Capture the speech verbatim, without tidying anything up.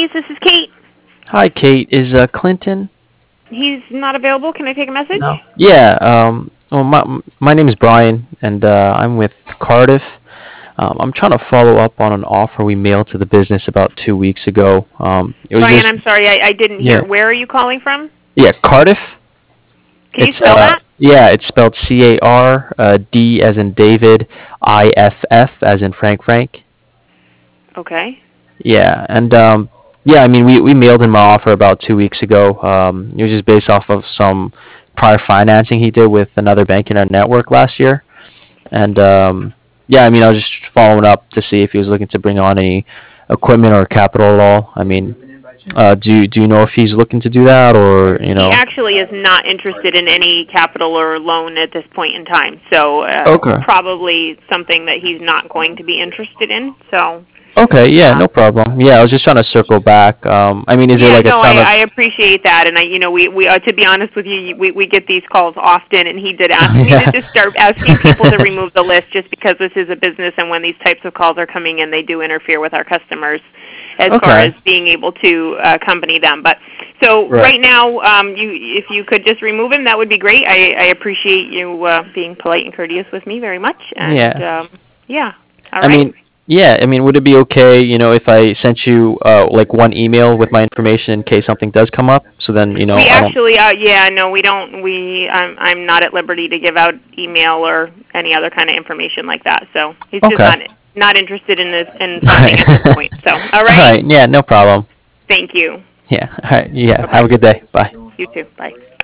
Properties. This is Kate. Hi, Kate. Is uh, Clinton? He's not available. Can I take a message? No. Yeah. Um. Well, my my name is Brian, and uh, I'm with Cardiff. Um, I'm trying to follow up on an offer we mailed to the business about two weeks ago. Um, it was Brian, just I'm sorry, I, I didn't hear. yeah, Where are you calling from? yeah, Cardiff. Can you It's spell uh that? yeah, it's spelled C A R uh, D as in David, I F F as in Frank Frank. Okay. Yeah, and um, yeah, I mean, we, we mailed him an offer about two weeks ago. Um, it was just based off of some prior financing he did with another bank in our network last year. And um, yeah, I mean, I was just following up to see if he was looking to bring on any equipment or capital at all. I mean, uh, do you, do you know if he's looking to do that or, you He know? actually is not interested in any capital or loan at this point in time. So uh, Okay. probably something that he's not going to be interested in. So Okay, yeah, uh, no problem. Yeah, I was just trying to circle back. Um, I mean, is there yeah, like a no, I, ton of? I appreciate that, and I, you know, we, we uh, to be honest with you, we, we get these calls often, and he did ask me to Yeah. just start asking people to remove the list, just because this is a business, and when these types of calls are coming in, they do interfere with our customers as far as Okay. being able to uh, accompany them. But so Right. right now, um, you if you could just remove him, that would be great. I, I appreciate you uh, being polite and courteous with me very much, and Yeah. um, yeah, all I right. mean, yeah, I mean, would it be okay, you know, if I sent you uh, like one email with my information in case something does come up? So then, you know, We I don't. actually, uh, yeah, no, we don't. We, I'm, I'm not at liberty to give out email or any other kind of information like that. So he's just Okay. not, not interested in this in All funding at this right. point. So, all All right. right. Yeah, no problem. Thank you. Yeah. All right. Yeah. Bye Have bye. a good day. Bye. You too. Bye.